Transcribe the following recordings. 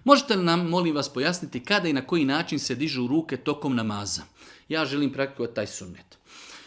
Možete li nam, molim vas, pojasniti kada i na koji način se dižu ruke tokom namaza? Ja želim praktikovati taj sunnet.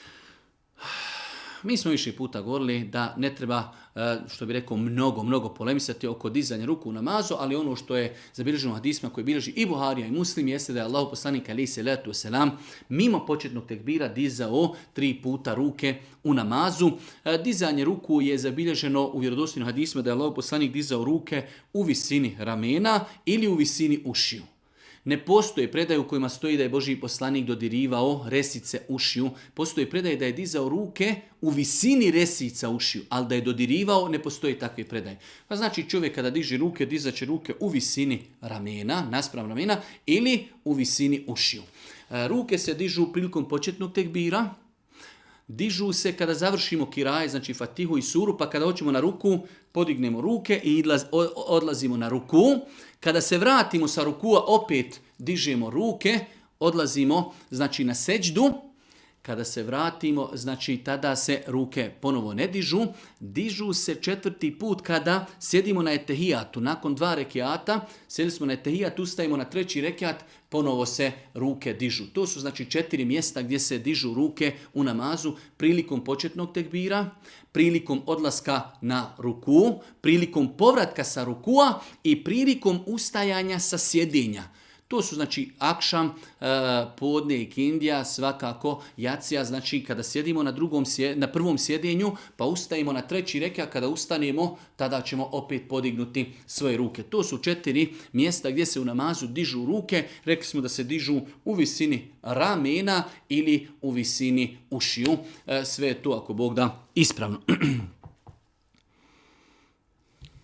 Mi smo više puta govorili da ne treba, što bi rekao, mnogo polemisati oko dizanja ruku u namazu, ali ono što je zabilježeno u hadisma koji bilježi i Buharija i Muslim jeste da je Allahu poslanik alejhi selatu selam mimo početnog tekbira dizao 3 puta ruke u namazu. Dizanje ruku je zabilježeno u vjerodostojnim hadisma da je Allahu poslanik dizao ruke u visini ramena ili u visini ušiju. Ne postoje predaje u kojima stoji da je Božji poslanik dodirivao resice ušiju. Postoje predaje da je dizao ruke u visini resica ušiju, ali da je dodirivao, ne postoji takve predaje. Pa znači čovjek kada diže ruke, dizaće ruke u visini ramena, naspram ramena, ili u visini ušiju. Ruke se dižu prilikom početnog tekbira, dižu se kada završimo kiraje, znači Fatihu i suru, pa kada hoćemo na ruku, podignemo ruke i odlazimo na ruku. Kada se vratimo sa rukua, opet dižemo ruke, odlazimo znači na seđdu. Kada se vratimo, znači tada se ruke ponovo ne dižu. Dižu se 4. put kada sjedimo na etehijatu. Nakon 2 rekiata, sjedili smo na etehijatu, ustajemo na 3. rekiat, ponovo se ruke dižu. To su znači 4 mjesta gdje se dižu ruke u namazu prilikom početnog tekbira, prilikom odlaska na ruku, prilikom povratka sa rukua i prilikom ustajanja sa sjedinja. To su znači akšam, podne i kindija, svakako jacija, znači kada sjedimo na prvom sjedinju, pa ustajemo na 3. rekiat, kada ustanemo, tada ćemo opet podignuti svoje ruke. To su 4 mjesta gdje se u namazu dižu ruke. Rekli smo da se dižu u visini ramena ili u visini ušiju. Sve je to, ako Bog da, ispravno.